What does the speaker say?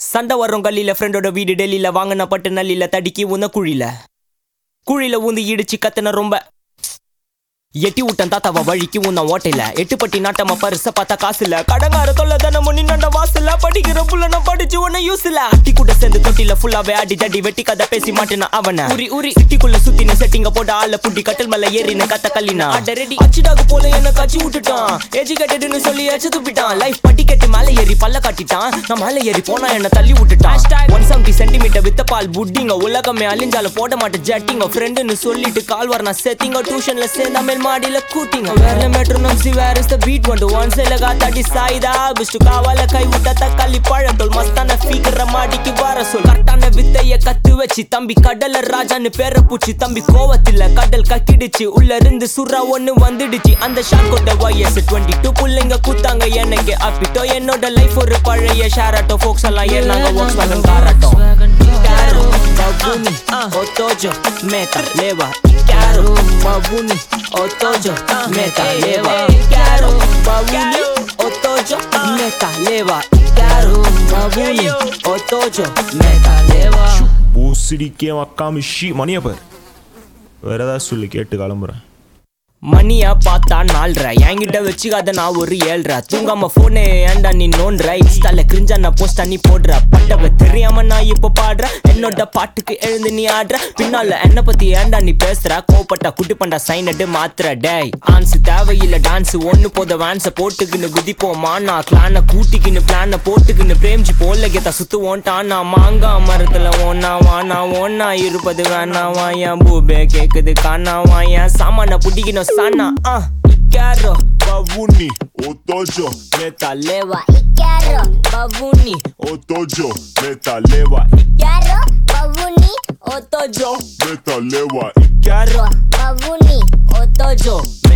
சண்டை வரும் கல்லில ஃப்ரெண்டோட வீடு டெல்லியில வாங்கின பட்டு நல்லில தடிக்கி உந்த குழியில ஊந்து இடிச்சு கத்துன ரொம்ப எட்டி விட்டன் தாத்தாவ வழிக்கு உன்ன ஓட்டையில எட்டுப்பட்டி நாட்டமா பரிச பார்த்தா காசு இல்ல கடங்கார தொல்ல தானே முன்னி நண்ட வாசல படிக்கிற புள்ள நான் படிச்சு உன்ன யூஸ் இல்ல அட்டி கூட சேர்ந்து தொட்டில ஃபுல்லாவே அடி தடி வெட்டி கதை பேசி மாட்டேனா அவன உரி சிட்டிக்குள்ள சுத்தின செட்டிங்க போட்ட ஆள புட்டி கட்டல் மேல ஏறின கத்த கல்லினா ரெடி அச்சிடாக்கு போல என்ன காட்சி விட்டுட்டான் எஜுகேட்டட்னு சொல்லி எச்சு துப்பிட்டான் லைஃப் பட்டி கட்டி மேல ஏறி பல்ல காட்டிட்டான் நான் மேல ஏறி போனா என்ன தள்ளி விட்டுட்டான் 170 சென்டிமீட்டர் வித்த பால் புட்டிங்க உலகமே அழிஞ்சால போட மாட்டேன் ஜட்டிங்க ஃப்ரெண்டுன்னு சொல்லிட்டு கால் வர நான் செத்திங்க டியூஷன்ல சேர்ந்தாமே மாடில கூட்டிங்க வேற metronome see where is the beat வந்து ஒன் சேலகா தடி சாய்தா பிஸ்டு காவால கை விட்ட தக்காளி பழத்தோல் மஸ்தான ஃபீக்கர மாடிக்கு வர சொல் கரெக்டான வித்தைய கத்து வச்சு தம்பி கடல ராஜான்னு பேர பூச்சி தம்பி கோவத்துல கடல் கக்கிடுச்சு உள்ள இருந்து சுறா ஒண்ணு வந்துடுச்சு அந்த ஷாக்கோட வயசு 22 புள்ளைங்க கூத்தாங்க எனக்கு அப்பிட்டோ என்னோட லைஃப் ஒரு பழைய ஷேராட்டோ ஃபோக்ஸ் எல்லாம் ஏறினாங்க வாக்ஸ் வேகன் காராட்டோ Caro, babuni, otojo, meta, leva Caro, babuni, otojo, meta, leva Caro, babuni, otojo, meta, leva Caro, babuni, otojo, meta, leva பூசிடிக்கே மக்காம ஷி மணியை பாரு வேற ஏதாவது சொல்லி கேட்டு கிளம்புறேன் மணியா பார்த்தா 4:30 என்கிட்ட வச்சுக்காத நான் ஒரு 7:30 தூங்காம போனே ஏண்டா நீ நோன்ற இன்ஸ்டால கிரிஞ்சா நான் போஸ்ட் நீ போடுற பட்டவ தெரியாம நான் இப்ப பாடுற என்னோட பாட்டுக்கு எழுந்து நீ ஆடுற பின்னால என்ன பத்தி ஏண்டா நீ பேசுற கோப்பட்டா குட்டி பண்டா சைன் அடு மாத்திர டேய் ஆன்ஸ் தேவையில்ல டான்ஸ் ஒண்ணு போத வேன்ஸ போட்டுக்கின்னு குதிப்போமா நான் கிளான கூட்டிக்கின்னு பிளான போட்டுக்கின்னு பிரேம்ஜி போல கேத்தா சுத்துவோன்ட்டான் நான் மாங்கா மரத்துல ஒன்னா இருப்பது வேணாவா என் பூபே கேக்குது காணாவா என் சாமான புடிக்கணும் sana Icaro babuni otojo meta leva Icaro babuni otojo meta leva Icaro babuni otojo meta leva Icaro babuni otojo